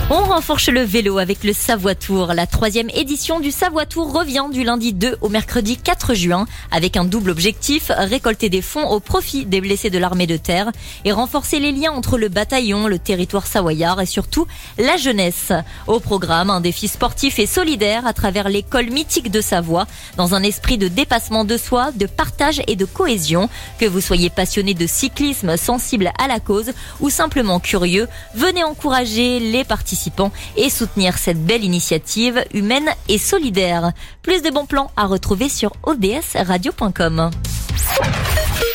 On renforce le vélo avec le Savoie Tour. La 3e édition du Savoie Tour revient du lundi 2 au mercredi 4 juin avec un double objectif, récolter des fonds au profit des blessés de l'armée de terre et renforcer les liens entre le bataillon, le territoire savoyard et surtout la jeunesse. Au programme, un défi sportif et solidaire à travers l'école mythique de Savoie dans un esprit de dépassement de soi, de partage et de cohésion. Que vous soyez passionné de cyclisme, sensible à la cause ou simplement curieux, venez encourager les participants et soutenir cette belle initiative humaine et solidaire. Plus de bons plans à retrouver sur obsradio.com.